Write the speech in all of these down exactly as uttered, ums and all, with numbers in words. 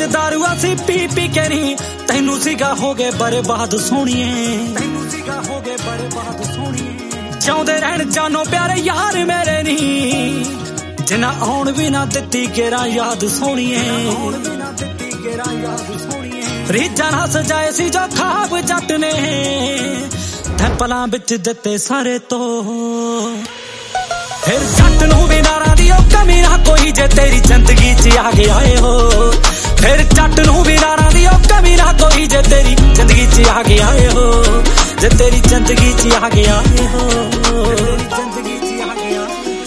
च दारू असी पी पी के नहीं तैनू सीगा हो गए बर्बाद सोहणीए तैनू सीगा हो गए बर्बाद सोहणीए चाहुंदे रहण जानो प्यारे यार मेरे नहीं जिन्ना आउण भी ना दित्ती केरा याद सोहणीए आउण भी ना दित्ती केरा याद सोहणीए रीझां ना सजाए सी जो खाब जट ने थैपलां विच दित्ते सारे तो फिर जट नूं भी नारां दी कमी ना कोई जे तेरी जिंदगी च आ गया हो फिर जट नूं भी नारां दी कमी ना कोई जे तेरी जिंदगी च आ गया हो जे तेरी जिंदगी च आ गया हो तेरी जिंदगी च आ गया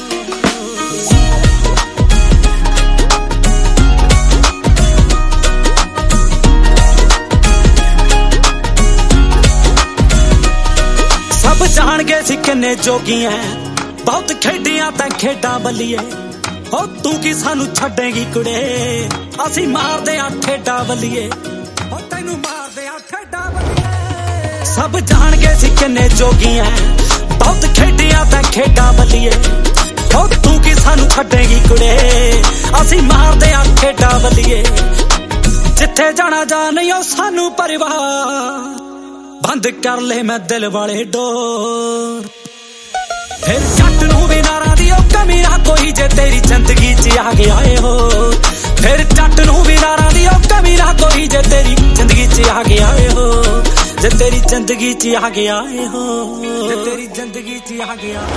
सब जान गए सी किन्ने जोगी है बहुत खेडियां तां खेडां बल्लीए हो तू की सानू छड्डेगी कुड़े असी मारदे आ ठेडा बल्लीए हो तैनू मारदे आ ठेडा बल्लीए सब जान गए सी किन्ने जोगी है बहुत खेडियां तां खेडां बल्लीए हो तू की सानू छड्डेगी कुड़े असी मारदे आ ठेडा बल्लीए जिथे जाना जा नहीं ओ सानू परिवार बंद कर ले मैं दिल वाले डोर फिर जट नूं भी नारां दी कमी ना कोई जे तेरी जिंदगी च आ गया हो फिर जट नूं भी नारां दी कमी ना कोई जे तेरी जिंदगी च आ गया हो जे तेरी जिंदगी च आ गया हो जे तेरी जिंदगी च आ गया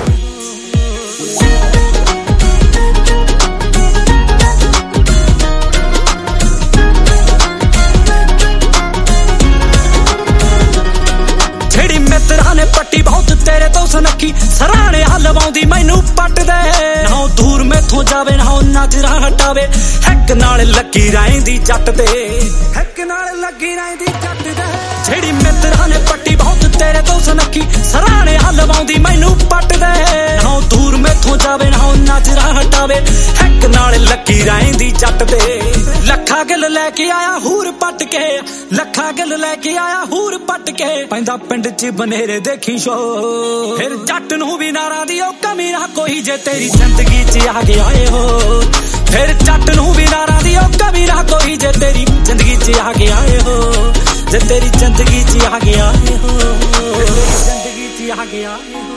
मित्रा ने पट्टी बहुत तेरे तो सुनखी सराहने हलवाउंदी मैनू पट दे ना दूर मैथों जावे ना नजरा हटावे हैक नाल लगी रहिंदी जट दे हैक नाल लगी रहिंदी जट दे जेड़ी मित्रा ने पट्टी बहुत तेरे तो सुनखी सराहने हलवाउंदी मैनू पट दे ना दूर मैथों जावे ना नजरा हटावे हैक नाल लगी रहिंदी जट दे लखा गिल लेके आया हूर पट के लखा गिल लेके आया हूर पट के पैंदा पिंड च बनेरे देखी शो फिर जट नूं भी नारां दी कमी ना कोई जे तेरी जिंदगी च आ गया हो फिर जट नूं भी नारां दी कमी ना कोई जे तेरी जिंदगी च आ गया हो जे तेरी जिंदगी च आ गया हो जिंदगी च आ गया